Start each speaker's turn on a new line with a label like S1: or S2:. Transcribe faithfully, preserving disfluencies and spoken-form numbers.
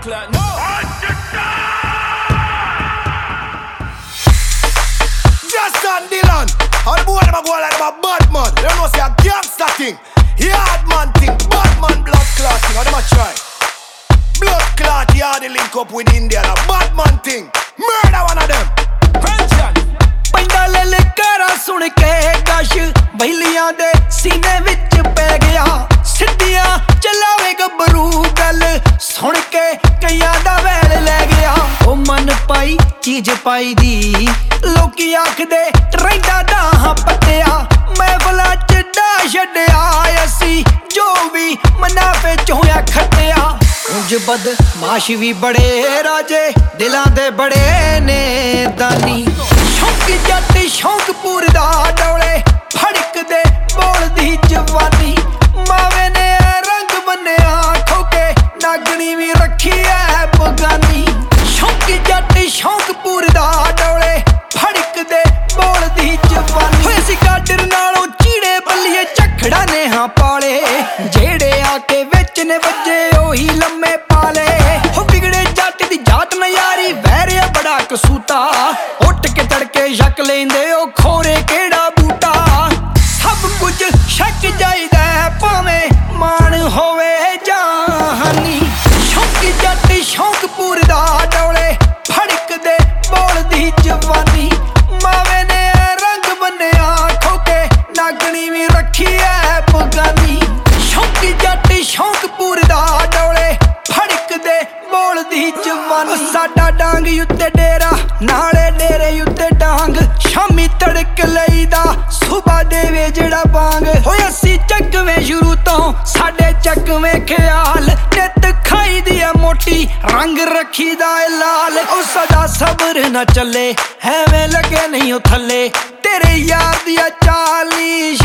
S1: clot, no.
S2: Justin Dillon, all the boy them a go like them a bad man. They don't know say a gangster thing, yard man thing, bad man blood clot thing. How them a try? Blood clot yard the link up with India, a bad man thing. Murder one of them.
S3: ਪੈਂਦਾ ਲਲਕਾਰਾ ਸੁਣ ਕੇ ਗਸ਼ ਬਹਿਲੀਆਂ ਦੇ ਸੀਨੇ ਵਿੱਚ ਪੈ ਗਿਆ ਸਿੱਧੀਆਂ ਚਲਾਵੇ ਗੱਭਰੂ ਗੱਲ ਸੁਣ ਕੇ ਕਈਆਂ ਦਾ ਵੈਲ ਲੈ ਗਿਆ ਉਹ ਮਨ ਪਾਈ ਚੀਜ਼ ਪਾਈ ਦੀ ਲੋਕੀ ਆਖਦੇ ਰਹਿੰਦਾ ਦਾ ਪੱਟਿਆ ਮੈਂ ਬਲਾ ਚੱਡਾ ਛੱਡਿਆ ਅਸੀਂ ਜੋ ਵੀ ਮਨਾਫੇ ਚ ਹੋਇਆ ਖੱਟਿਆ ਉਂਝ ਬਦਮਾਸ਼ ਵੀ ਬੜੇ ਰਾਜੇ ਦਿਲਾਂ ਦੇ ਬੜੇ ਨੇ ਦਾਨੀ ਸ਼ੌਂਕ ਜੱਟ ਸ਼ੌਂਕ ਪੂਰਦਾ ਡੋਲੇ ਫੜਕਦੇ ਬੋਲਦੀ ਜਵਾਨੀ ਮਾਵੇ ਨੇ ਰੰਗ ਬੰਨਿਆ ਠੋਕੇ ਨਾਗਣੀ ਵੀ ਰੱਖੀ ਐ ਬਗਾਨੀ ਸ਼ੌਂਕ ਜੱਟ ਸ਼ੌਂਕ ਪੂਰਦਾ ਡੋਲੇ ਫੜਕਦੇ ਬੋਲਦੀ ਜਵਾਨੀ ਹੋਏ ਸੀ ਗਾਡਰ ਨਾਲੋਂ ਚੀੜੇ ਬੱਲੀਏ ਝਖੜਾ ਨੇ ਹਾਂ ਪਾਲੇ ਜਿਹੜੇ ਆ ਕੇ ਵਿੱਚ ਨੇ ਵੱਜੇ ਉਹੀ ਲੰਮੇ ਪਾਲੇ ਹੋ ਵਿਗੜੇ ਜੱਟ ਦੀ ਜਾਤ ਨਾ ਯਾਰੀ ਵਹਿਰਿਆ ਬੜਾ ਕਸੂਤਾ ਉੱਠ ਕੇ ਤੜਕੇ ਸ਼ੱਕ ਲੈਂਦੇ ਉਹ ਖੋਰੇ ਕਿਹੜਾ ਬੂਟਾ ਸਭ ਕੁਝ ਸ਼ੱਕ ਜਾਈਦਾ ਭਾਵੇਂ ਮਾਣ ਹੋਵੇ ਜਾਂ ਹਾਨੀ ਸ਼ੌਂਕ ਜੱਟ ਸ਼ੌਂਕ ਪੂਰਦਾ ਡੋਲੇ ਫੜਕਦੇ ਬੋਲਦੀ ਜਵਾਨੀ ਮਾਵੇ ਨੇ ਰੰਗ ਬੰਨਿਆ ਠੋਕੇ ਨਾਗਣੀ ਵੀ ਰੱਖੀ ਐ ਬਗਾਨੀ ਸ਼ੌਂਕ ਜੱਟ ਸ਼ੌਂਕ ਪੂਰਦਾ ਡੋਲੇ ਫੜਕਦੇ ਬੋਲਦੀ ਜਵਾਨੀ ਸਾਡਾ ਡਾਂਗ ਉੱਤੇ ਡੇਰਾ ਨਾਲੇ ਡੇਰੇ ਉੱਤੇ ਡਾਂਗ ਸ਼ਾਮੀ ਤੜਕ ਲਈਦਾ ਸੁਬਾ ਦੇਵੇ ਜਿਹੜਾ ਬਾਂਗ ਹੋਇਆ ਸੀ ਚੱਕਵੇਂ ਸ਼ੁਰੂ ਤੋਂ ਸਾਡੇ ਚੱਕਵੇਂ ਖਿਆਲ ਨਿੱਤ ਖਾਈ ਦੀ ਆ ਮੋਟੀ ਰੰਗ ਰੱਖੀਦਾ ਏ ਲਾਲ ਉਹ ਸਦਾ ਸਬਰ ਨਾ ਚੱਲੇ ਐਵੇਂ ਲੱਗੇ ਨਹੀਂ ਉਹ ਥੱਲੇ ਤੇਰੇ ਯਾਰ ਦੀ ਚਾਲੀ